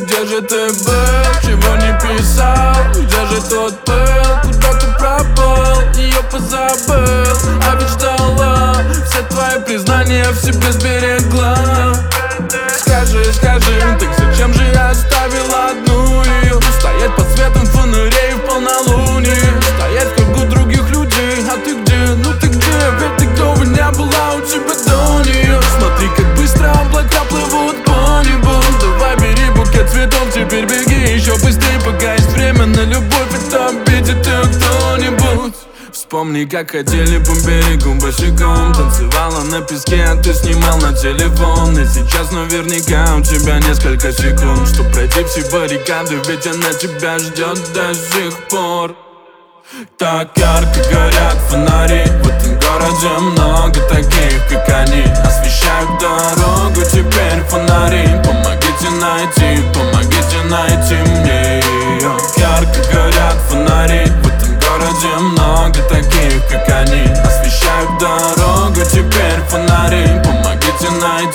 где же ты был, чего не писал? Где же тот пыл, куда ты пропал? Ее позабыл, а ведь ждала. Все твои признания в себе сберегла. Скажи, так зачем же я оставил одну ее? Стоять под светом фонарей в полнолуние, стоять в кругу других людей. А ты где? Ну ты где? Ведь ты готова не была у тебя до нее. Смотри, как быстро облака плывут по небу. Давай бери букет цветов, теперь беги еще быстрее, пока есть время на любовь. Это обидит ее кто-нибудь. Вспомни, как ходили по берегу босиком, танцевала на песке, а ты снимал на телефон. И сейчас наверняка у тебя несколько секунд, чтоб пройти все баррикады, ведь она тебя ждет до сих пор. Так ярко горят фонари, в этом городе много таких, как они. Освещают дорогу теперь фонари. Помогите найти мне ее. Ярко горят фонари, в этом городе много таких, как они. Освещают дорогу теперь фонари. Помогите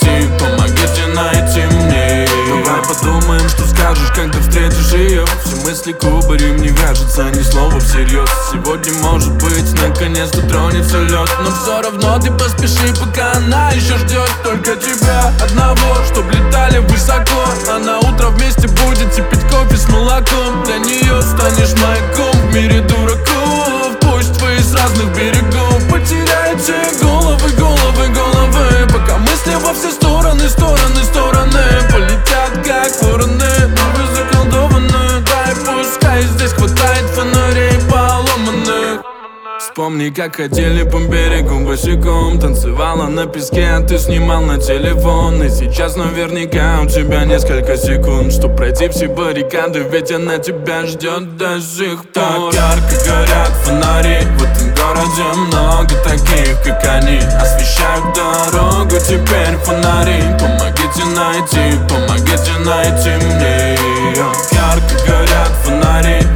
найти мне ее. Давай подумаем, что скажешь, когда встретишь ее. Все мысли кубарем, не вяжется ни слова всерьез. Сегодня, может быть, наконец-то тронется лед. Но все равно ты поспеши, пока она еще ждет только тебя одного, чтоб летали высоко. А на утро вместе будете пить кофе с молоком. Для нее станешь маяком в мире дураков. Пусть вы с разных берегов потеряете головы. Пока мысли во все стороны полетят, как вороны. Вы заколдованы, дай пускай здесь хватает фонарей поломанных. Вспомни, как ходили по берегу босиком, танцевала на песке, а ты снимал на телефон. И сейчас наверняка у тебя несколько секунд, чтоб пройти все баррикады, ведь она тебя ждет до сих пор. Так ярко горят фонари, в этом городе много таких, как они. Освещают дорогу теперь фонари. Помогите найти мне ее. Ярко горят фонари,